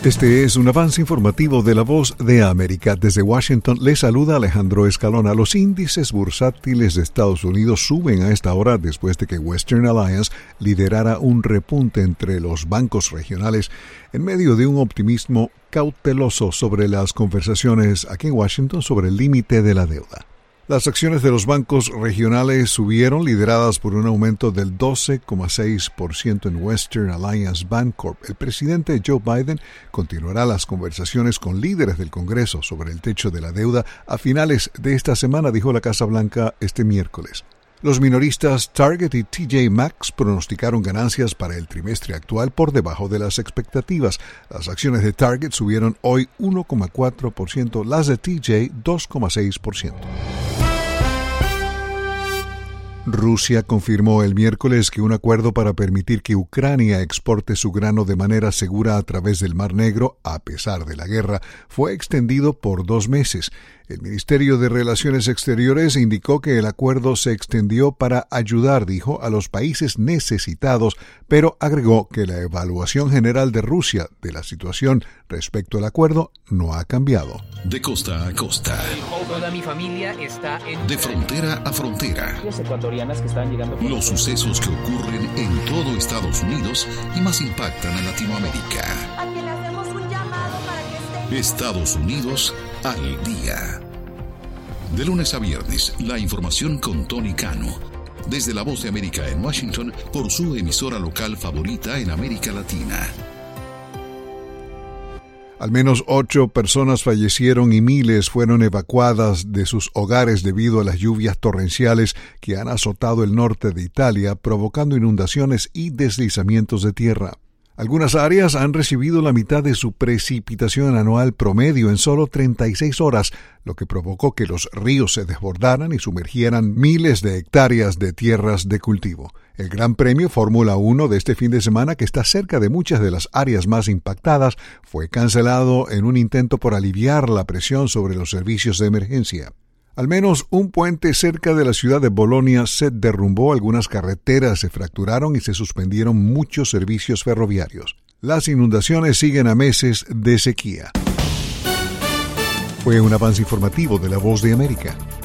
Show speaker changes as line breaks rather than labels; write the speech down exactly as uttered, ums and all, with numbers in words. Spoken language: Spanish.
Este es un avance informativo de La Voz de América. Desde Washington le saluda Alejandro Escalona. Los índices bursátiles de Estados Unidos suben a esta hora después de que Western Alliance liderara un repunte entre los bancos regionales en medio de un optimismo cauteloso sobre las conversaciones aquí en Washington sobre el límite de la deuda. Las acciones de los bancos regionales subieron, lideradas por un aumento del doce coma seis por ciento en Western Alliance Bancorp. El presidente Joe Biden continuará las conversaciones con líderes del Congreso sobre el techo de la deuda a finales de esta semana, dijo la Casa Blanca este miércoles. Los minoristas Target y T J Maxx pronosticaron ganancias para el trimestre actual por debajo de las expectativas. Las acciones de Target subieron hoy uno coma cuatro por ciento, las de T J dos coma seis por ciento. Rusia confirmó el miércoles que un acuerdo para permitir que Ucrania exporte su grano de manera segura a través del Mar Negro, a pesar de la guerra, fue extendido por dos meses. El Ministerio de Relaciones Exteriores indicó que el acuerdo se extendió para ayudar, dijo, a los países necesitados, pero agregó que la evaluación general de Rusia de la situación respecto al acuerdo no ha cambiado.
De costa a costa.
Toda mi familia está en...
De frontera a frontera.
Los ecuatorianas que están llegando...
Los sucesos que ocurren en todo Estados Unidos y más impactan a Latinoamérica.
A quien le hacemos un llamado para que esté...
Estados Unidos al día. De lunes a viernes, la información con Tony Cano. Desde La Voz de América en Washington, por su emisora local favorita en América Latina.
Al menos ocho personas fallecieron y miles fueron evacuadas de sus hogares debido a las lluvias torrenciales que han azotado el norte de Italia, provocando inundaciones y deslizamientos de tierra. Algunas áreas han recibido la mitad de su precipitación anual promedio en solo treinta y seis horas, lo que provocó que los ríos se desbordaran y sumergieran miles de hectáreas de tierras de cultivo. El Gran Premio Fórmula uno de este fin de semana, que está cerca de muchas de las áreas más impactadas, fue cancelado en un intento por aliviar la presión sobre los servicios de emergencia. Al menos un puente cerca de la ciudad de Bolonia se derrumbó, algunas carreteras se fracturaron y se suspendieron muchos servicios ferroviarios. Las inundaciones siguen a meses de sequía. Fue un avance informativo de La Voz de América.